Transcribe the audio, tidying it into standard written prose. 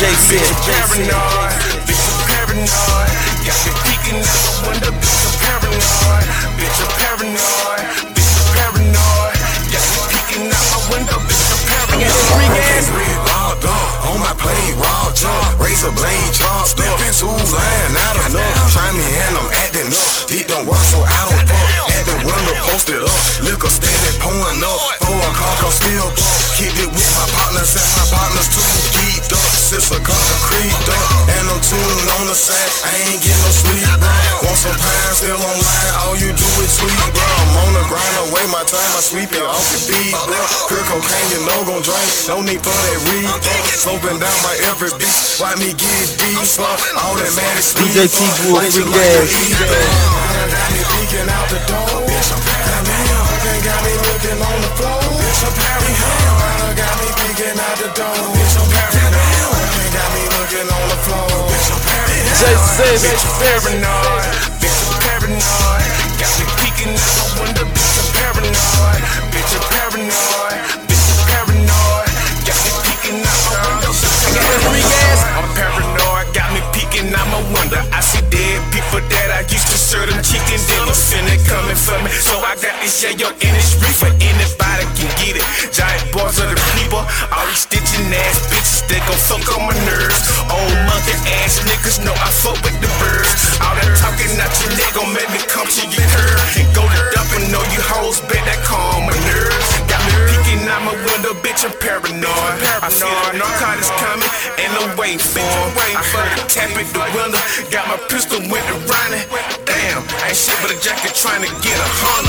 said. Paranoid, bitch, I'm paranoid. Got me peeking out the window, bitch, I'm paranoid. Bitch, I'm paranoid. Bitch, I'm paranoid. Got me peeking out my window, bitch, I'm paranoid. Logged up on my plate, raw jump, razor blade chopped up, two line not enough. Try me and I'm acting up. It don't work, so I don't fuck. At the window, posted up, liquor steady pouring up. For a car, I'm still up. Kicked it with my partners and my partners too geeked up. Since a car creeped up, and I'm tuned on the side. I ain't getting no sleep, bro. Want some pine, still online. All you do is tweet, bro. I'm on the grind, away my time. I sweep it off the beat, bro. Crack cocaine, you know gon' drink. No need for that read, bro. Sloping down my every beat. Why me get deep, bro? All that man is sweet, DJ T-Boo, free gas. got me peeking out the door. Bitch, I'm paranoid. Got me looking on the floor. Bitch, I'm paranoid. Got me peeking out the door. Bitch, I'm paranoid. Got me looking on the floor. Bitch, I'm paranoid. Bitch, I'm paranoid. Bitch, I'm paranoid. Got me peeking out the window. Bitch, I'm paranoid. Bitch, I'm paranoid. Bitch, I'm paranoid. Got me peeking out my window. I'm paranoid. Got me peeking out my window. I see dead people that I used to serve them chicken dinners. Finna coming for me, so I got this yayo in this reefer. Anybody can get it. Giant boys are the people. All these stitching ass bitches, they gon' fuck on my nerves. Old monkey ass niggas know I fuck with the birds. All that talking out your neck gon' make me come to your curb. And go to dump and know you hoes bet that calm my nerves. Got me peeking out my window, bitch, I'm paranoid. I feel the narcotics coming and I'm waiting for 'em. I heard it tap at the window, got my pistol went to running. Damn, ain't shit but a jacket trying to get 100.